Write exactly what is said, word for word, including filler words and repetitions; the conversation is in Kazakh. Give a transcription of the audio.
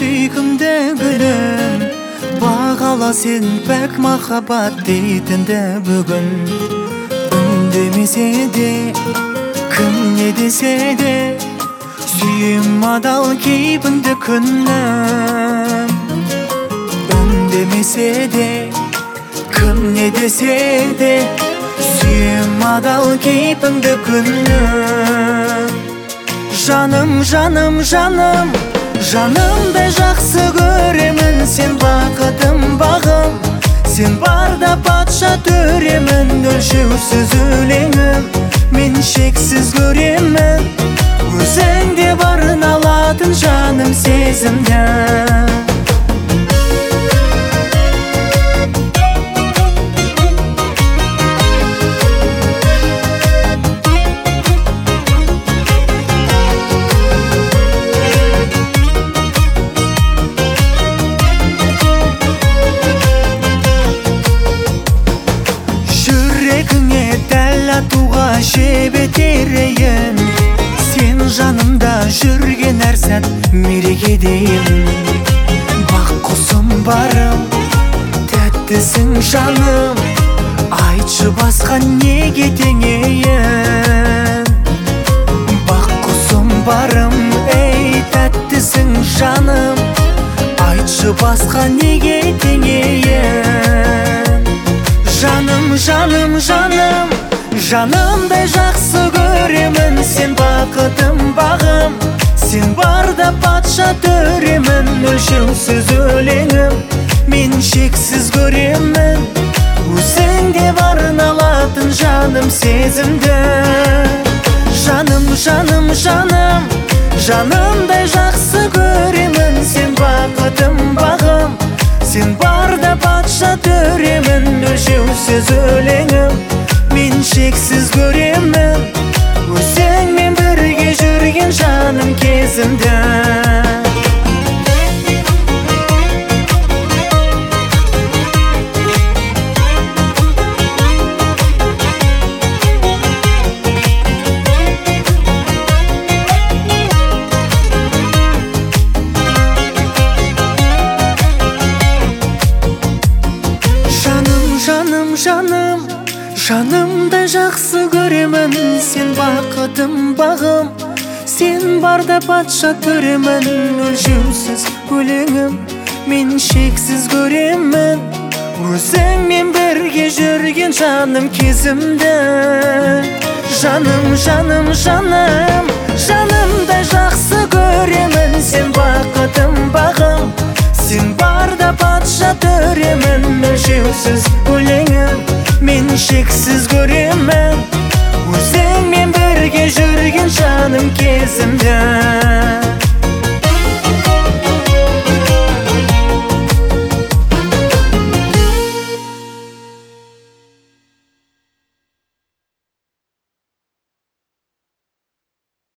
сүйкімді гүлім, бағала сен пәк махаббат дейтінді бүгін. Үндемесе де, кім не десе де, сүйем адал кейпіңді күнім. Үндемесе де, кім не десе де, сүйем адал кейпіңді күнім. Жаным, жаным, жаным, жанымдай жақсы көремін, сен бақытым бағым. Сен барда патша төремін, өлшеусіз өлеңім, мен шексіз көремін. Өзіңде барын алатын жаным сезімді. Туға жебет ерейін, сен жанымда жүрген әр сәт мерекедейін. Бақ құсым барым, тәттісің жаным, айтшы басқа неге теңейін. Бақ құсым барым, ей тәттісің жаным, айтшы басқа неге теңейін. Жаным, жаным, жаным, жанымдай жақсы көремін, сен бақытым бағым. Сен барда патша төремін, өлшеусіз өлеңім, мен шексіз көремін. Өзіңде барын алатын жаным сезімді. Жаным, жаным, жаным, жанымдай жақсы көремін, сен бақытым бағым. Сен барда патша төремін, өлшеусіз өлеңім, мен шексіз көремін. Өзіңмен бірге жүрген жаным кезімді. Жаным, жаным, жаным, жанымдай жақсы көремін, сен бақытым бағым. Сен барда патша төремін, өлшеусіз өлеңім, мен шексіз көремін. Өзіңмен бірге жүрген жаным кезімді. Жаным, жаным, жаным, жанымдай жақсы көремін, сен бақытым бағым. Сен барда патша төремін, өлшеусіз өлеңім, мен шексіз көремін. Өзіңмен бірге жүрген жаным кезімді.